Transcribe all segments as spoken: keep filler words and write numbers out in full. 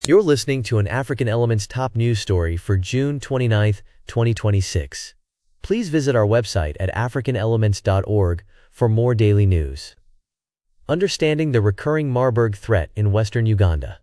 You're listening to an African Elements top news story for June twenty-ninth, twenty twenty-six. Please visit our website at african elements dot org for more daily news. Understanding the recurring Marburg threat in western Uganda.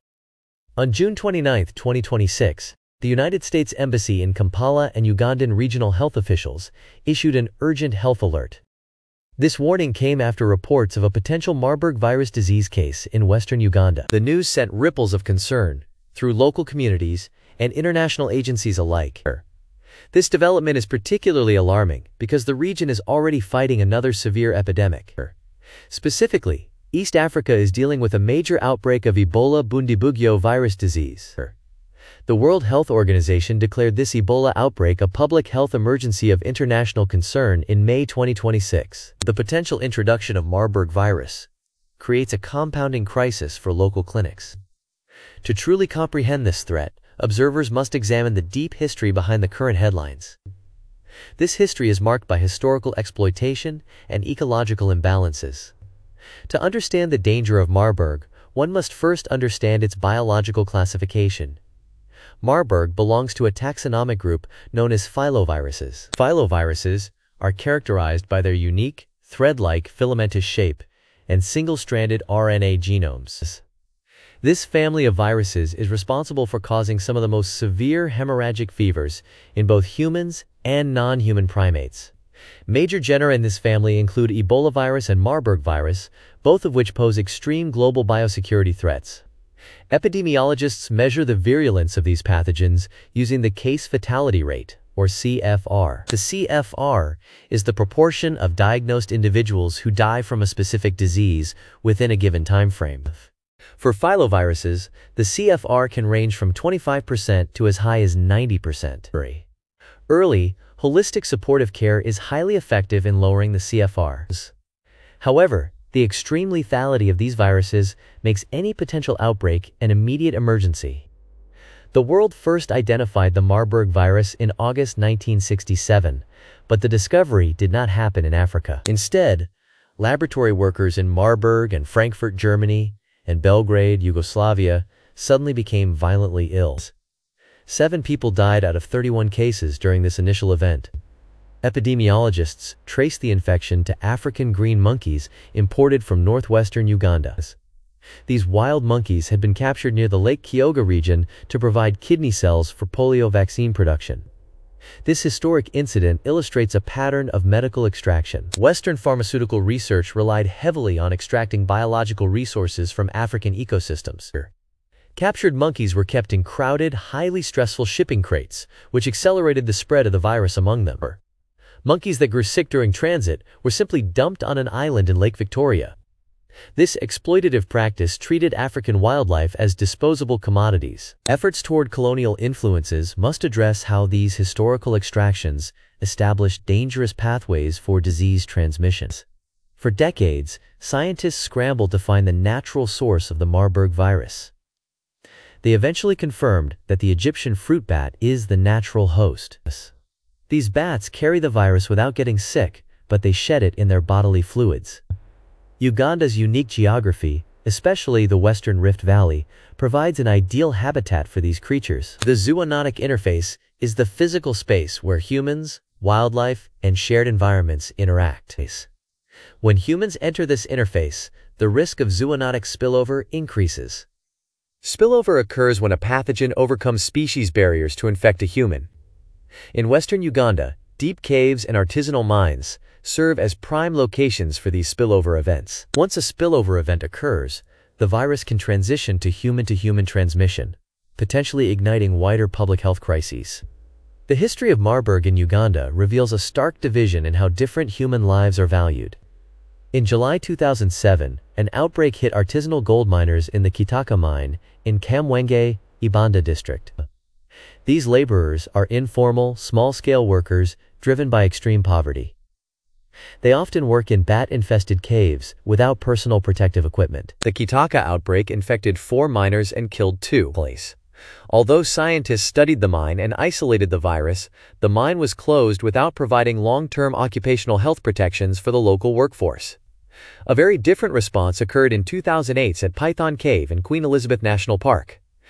On June twenty-ninth, twenty twenty-six, the United States Embassy in Kampala and Ugandan regional health officials issued an urgent health alert. This warning came after reports of a potential Marburg virus disease case in western Uganda. The news sent ripples of concern through local communities and international agencies alike. This development is particularly alarming because the region is already fighting another severe epidemic. Specifically, East Africa is dealing with a major outbreak of Ebola Bundibugyo virus disease. The World Health Organization declared this Ebola outbreak a public health emergency of international concern in May twenty twenty-six. The potential introduction of Marburg virus creates a compounding crisis for local clinics. To truly comprehend this threat, observers must examine the deep history behind the current headlines. This history is marked by historical exploitation and ecological imbalances. To understand the danger of Marburg, one must first understand its biological classification. Marburg belongs to a taxonomic group known as filoviruses. Filoviruses are characterized by their unique, thread-like filamentous shape and single-stranded R N A genomes. This family of viruses is responsible for causing some of the most severe hemorrhagic fevers in both humans and non-human primates. Major genera in this family include Ebola virus and Marburg virus, both of which pose extreme global biosecurity threats. Epidemiologists measure the virulence of these pathogens using the case fatality rate, or C F R. The C F R is the proportion of diagnosed individuals who die from a specific disease within a given time frame. For filoviruses, the C F R can range from twenty-five percent to as high as ninety percent. Early, holistic supportive care is highly effective in lowering the C F Rs. However, the extreme lethality of these viruses makes any potential outbreak an immediate emergency. The world first identified the Marburg virus in August nineteen sixty-seven, but the discovery did not happen in Africa. Instead, laboratory workers in Marburg and Frankfurt, Germany, and Belgrade, Yugoslavia, suddenly became violently ill. Seven people died out of thirty-one cases during this initial event. Epidemiologists traced the infection to African green monkeys imported from northwestern Uganda. These wild monkeys had been captured near the Lake Kyoga region to provide kidney cells for polio vaccine production. This historic incident illustrates a pattern of medical extraction. Western pharmaceutical research relied heavily on extracting biological resources from African ecosystems. Captured monkeys were kept in crowded, highly stressful shipping crates, which accelerated the spread of the virus among them. Monkeys that grew sick during transit were simply dumped on an island in Lake Victoria. This exploitative practice treated African wildlife as disposable commodities. Efforts toward colonial influences must address how these historical extractions established dangerous pathways for disease transmissions. For decades, scientists scrambled to find the natural source of the Marburg virus. They eventually confirmed that the Egyptian fruit bat is the natural host. These bats carry the virus without getting sick, but they shed it in their bodily fluids. Uganda's unique geography, especially the Western Rift Valley, provides an ideal habitat for these creatures. The zoonotic interface is the physical space where humans, wildlife, and shared environments interact. When humans enter this interface, the risk of zoonotic spillover increases. Spillover occurs when a pathogen overcomes species barriers to infect a human. In western Uganda, deep caves and artisanal mines serve as prime locations for these spillover events. Once a spillover event occurs, the virus can transition to human-to-human transmission, potentially igniting wider public health crises. The history of Marburg in Uganda reveals a stark division in how different human lives are valued. In July two thousand seven, an outbreak hit artisanal gold miners in the Kitaka mine in Kamwenge, Ibanda district. These laborers are informal, small-scale workers driven by extreme poverty. They often work in bat-infested caves without personal protective equipment. The Kitaka outbreak infected four miners and killed two. Although scientists studied the mine and isolated the virus, the mine was closed without providing long-term occupational health protections for the local workforce. A very different response occurred in two thousand eight at Python Cave in Queen Elizabeth National Park.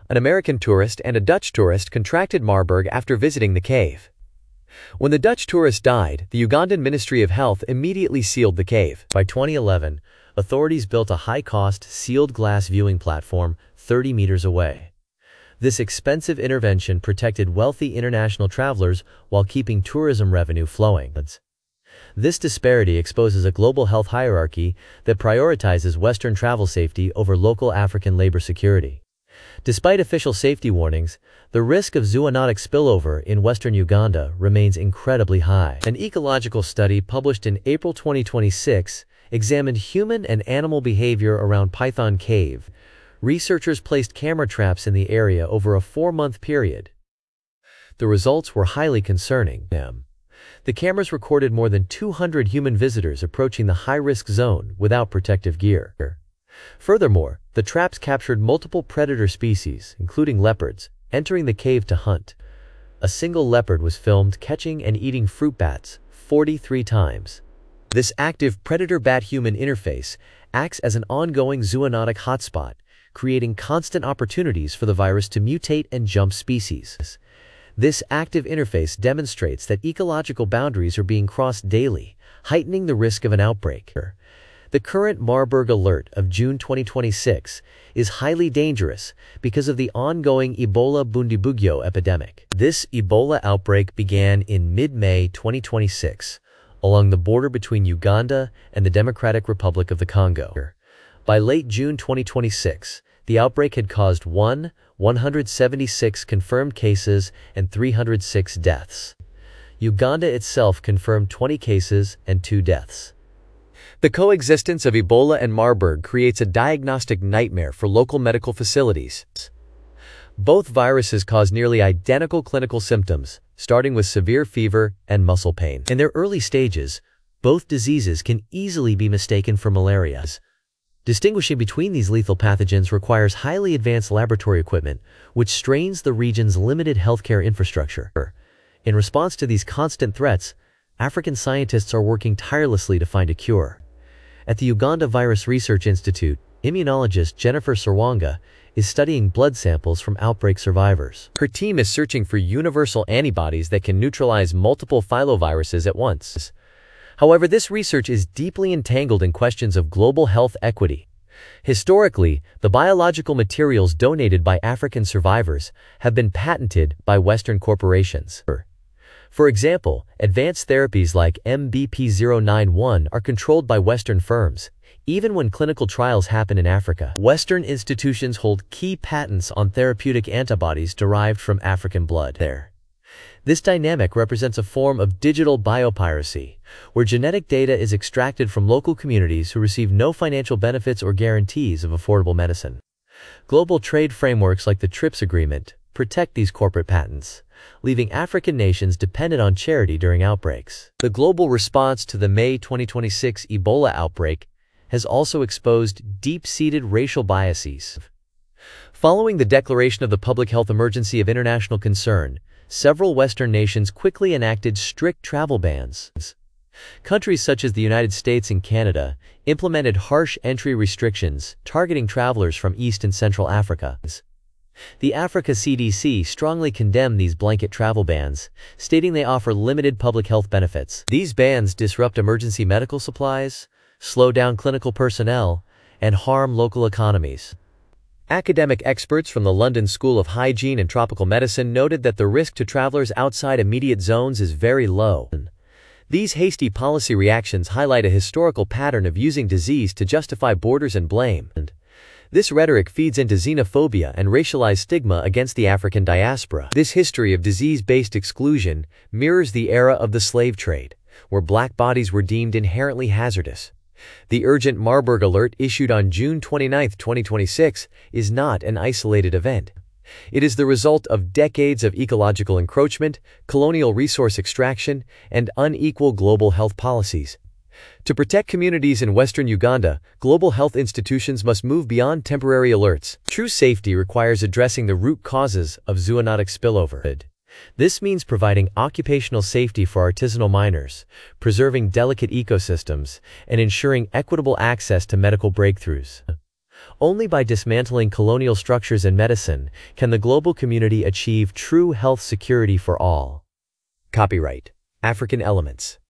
an American tourist and a Dutch tourist contracted Marburg after visiting the cave. When the Dutch tourist died, the Ugandan Ministry of Health immediately sealed the cave. By twenty eleven, authorities built a high-cost, sealed glass viewing platform thirty meters away. This expensive intervention protected wealthy international travelers while keeping tourism revenue flowing. This disparity exposes a global health hierarchy that prioritizes Western travel safety over local African labor security. Despite official safety warnings, the risk of zoonotic spillover in western Uganda remains incredibly high. An ecological study published in April twenty twenty-six examined human and animal behavior around Python Cave. Researchers placed camera traps in the area over a four-month period. The results were highly concerning. The cameras recorded more than two hundred human visitors approaching the high-risk zone without protective gear. Furthermore, the traps captured multiple predator species, including leopards, entering the cave to hunt. A single leopard was filmed catching and eating fruit bats forty-three times. This active predator-bat-human interface acts as an ongoing zoonotic hotspot, creating constant opportunities for the virus to mutate and jump species. This active interface demonstrates that ecological boundaries are being crossed daily, heightening the risk of an outbreak. The current Marburg alert of June twenty twenty-six is highly dangerous because of the ongoing Ebola Bundibugyo epidemic. This Ebola outbreak began in mid-May twenty twenty-six, along the border between Uganda and the Democratic Republic of the Congo. By late June twenty twenty-six, the outbreak had caused one hundred seventy-six confirmed cases and three hundred six deaths. Uganda itself confirmed twenty cases and two deaths. The coexistence of Ebola and Marburg creates a diagnostic nightmare for local medical facilities. Both viruses cause nearly identical clinical symptoms, starting with severe fever and muscle pain. In their early stages, both diseases can easily be mistaken for malaria. Distinguishing between these lethal pathogens requires highly advanced laboratory equipment, which strains the region's limited healthcare infrastructure. In response to these constant threats, African scientists are working tirelessly to find a cure. At the Uganda Virus Research Institute, immunologist Jennifer Sarwanga is studying blood samples from outbreak survivors. Her team is searching for universal antibodies that can neutralize multiple filoviruses at once. However, this research is deeply entangled in questions of global health equity. Historically, the biological materials donated by African survivors have been patented by Western corporations. For example, advanced therapies like M B P zero nine one are controlled by Western firms, even when clinical trials happen in Africa. Western institutions hold key patents on therapeutic antibodies derived from African blood. There. This dynamic represents a form of digital biopiracy, where genetic data is extracted from local communities who receive no financial benefits or guarantees of affordable medicine. Global trade frameworks like the TRIPS Agreement protect these corporate patents, leaving African nations dependent on charity during outbreaks. The global response to the May twenty twenty-six Ebola outbreak has also exposed deep-seated racial biases. Following the declaration of the public health emergency of international concern, several Western nations quickly enacted strict travel bans. Countries such as the United States and Canada implemented harsh entry restrictions targeting travelers from East and Central Africa. The Africa C D C strongly condemned these blanket travel bans, stating they offer limited public health benefits. These bans disrupt emergency medical supplies, slow down clinical personnel, and harm local economies. Academic experts from the London School of Hygiene and Tropical Medicine noted that the risk to travelers outside immediate zones is very low. These hasty policy reactions highlight a historical pattern of using disease to justify borders and blame. This rhetoric feeds into xenophobia and racialized stigma against the African diaspora. This history of disease-based exclusion mirrors the era of the slave trade, where black bodies were deemed inherently hazardous. The urgent Marburg alert issued on June twenty-ninth, twenty twenty-six is not an isolated event. It is the result of decades of ecological encroachment, colonial resource extraction, and unequal global health policies. To protect communities in western Uganda, global health institutions must move beyond temporary alerts. True safety requires addressing the root causes of zoonotic spillover. This means providing occupational safety for artisanal miners, preserving delicate ecosystems, and ensuring equitable access to medical breakthroughs. Only by dismantling colonial structures in medicine can the global community achieve true health security for all. Copyright African Elements.